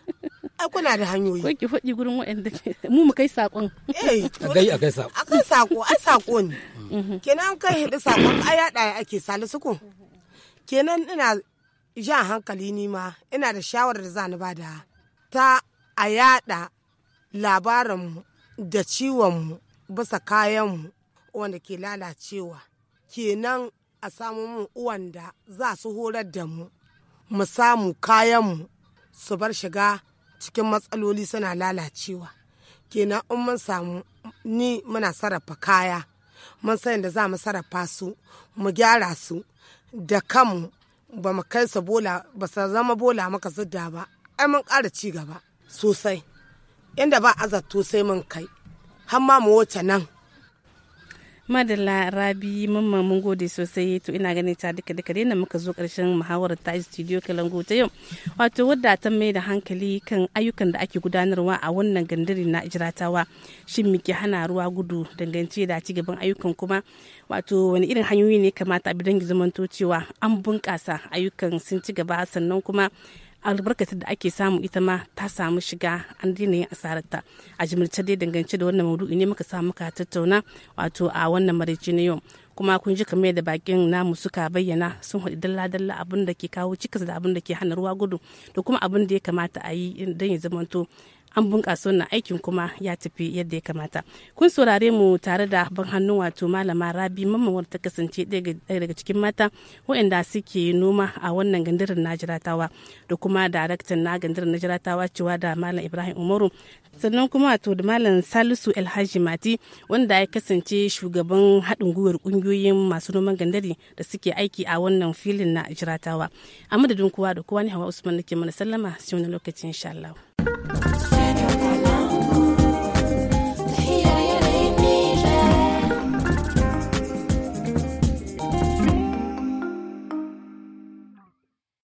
Ai kuna da hanyoyi. Ko ki faɗi gurin waɗanda mu mu kai sakon. Eh, a gai a kai sako. A kai sako, ai sako ne. Kenan kai hidi sakon ai yaɗa ake salisu ko. Kenan ina jan hankali ni ma ina da shawarar da za ni bada ta a yaɗa labarinmu da ciwonmu bisa kayanmu wanda ke lalacewa. Kenan a samu mu uwan da za su horar da mu. Mu samu kayanmu su bar shiga cikin matsaloli suna lalacewa kenan in mun samu ni muna sarrafa kaya mun san da za mu sarrafa su mu gyara su da kanmu ba mu kai su bola ba su zama bola maka zudda ba ai mun ƙara ci gaba sosai inda ba azatto sai mun kai har ma mu wuce nan. Madalla Rabi mamma mun gode sosai to ina ganin ta duka duka dai muka zo karshen muhawarar ta studio Kalangu ta yau wato wadda ta mai da hankali kan ayyukan da ake gudanarwa a wannan gandari na Jiratawa shin muke hana ruwa gudu dangance da cigaban ayyukan kuma wato wani irin hanyoyi ne kamata a bidan zamanto cewa an bunkasa ayyukan sun ci gaba sannan kuma albarkatar da ake samu ita ma ta samu shiga an daina yin asararta a jimilce dai dangance da wannan maudu'i ne muka samu ka tattauna wato a wannan maraice na yau kuma kun ji kamar da bakin namu suka bayyana sun haɗu dalla-dalla abin da ke kawo cikas da abin da ke hana ruwa gudu da kuma abin da ya kamata a yi don ya zamanto an bunƙasa wannan aikin kuma ya tafi yadda ya kamata. Kun saurare mu tare da ban hannu wato malama Rabi mamman wadda ta kasance ɗaya daga cikin mata waɗanda suke noma a wannan gandarin na Jiratawa da kuma daraktan na gandarin na Jiratawa cewa da malam Ibrahim Umaru sannan kuma wato da malam Salisu Alhaji Mati wanda ya kasance shugaban haɗin gwiwar ƙungiyoyin masu noman gandari da suke aiki a wannan filin na Jiratawa. A madadin kowa da kowa ne Hawa Usman nake mana sallama sai wani lokaci insha Allah.